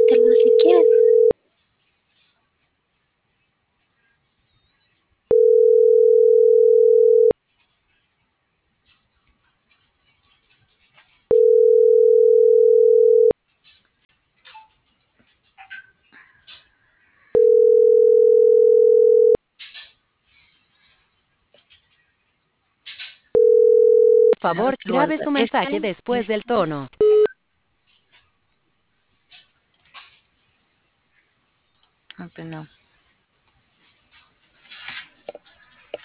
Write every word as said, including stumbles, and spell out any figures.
inténtelo si quieres. Por Claro favor, que grabe vuelve. su mensaje Esperen, después del esperen. tono. Ah, pues no.